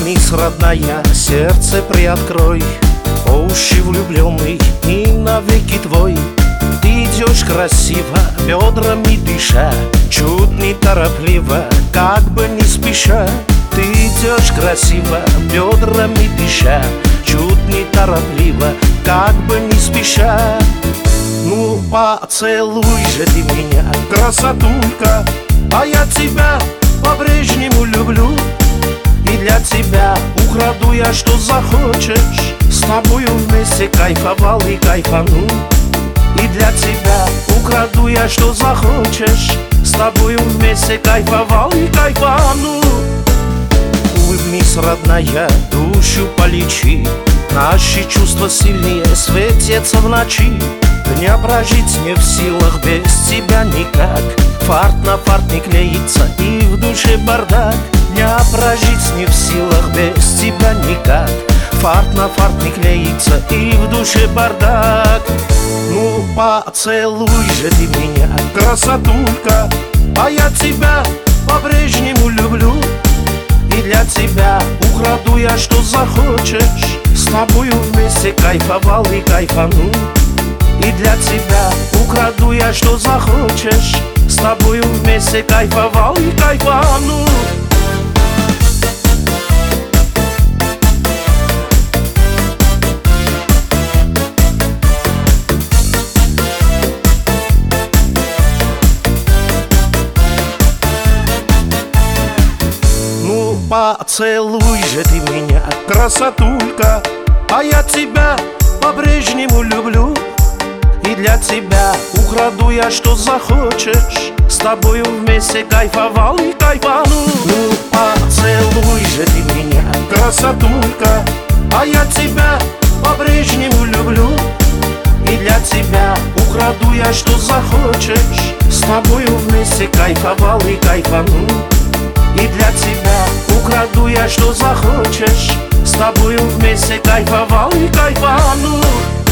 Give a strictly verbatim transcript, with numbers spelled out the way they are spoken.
Улыбнись, родная, сердце приоткрой, по уши влюбленный и навеки твой. Ты идешь красиво, бедрами дыша, чуть неторопливо, как бы не спеша. Ты идешь красиво, бедрами дыша, чуть неторопливо, как бы не спеша. Ну поцелуй же ты меня, красотулька, а я тебя по-прежнему люблю. И для тебя украду я, что захочешь, с тобою вместе кайфовал и кайфану. И для тебя украду я, что захочешь, с тобою вместе кайфовал и кайфану. Улыбнись, родная, душу полечи, наши чувства сильнее светятся в ночи. Дня прожить не в силах без тебя никак, фарт на фарт не клеится и в душе бардак. Дня прожить не в силах без тебя никак, фарт на фарт не клеится и в душе бардак. Ну поцелуй же ты меня, красотулька, а я тебя по-прежнему люблю. И для тебя украду я, что захочешь, с тобою вместе кайфовал и кайфану. И для тебя украду я, что захочешь, с тобою вместе кайфовал и кайфану. Ну поцелуй же ты меня, красотулька, а я тебя по-прежнему люблю. И для тебя украду я, что захочешь, с тобою вместе кайфовал и кайфану. Ну поцелуй же ты меня, красотулька, а я тебя по-прежнему люблю. И для тебя украду я, что захочешь, с тобою вместе кайфовал и кайфану. И для тебя украду я, что захочешь, с тобою вместе кайфовал и кайфану.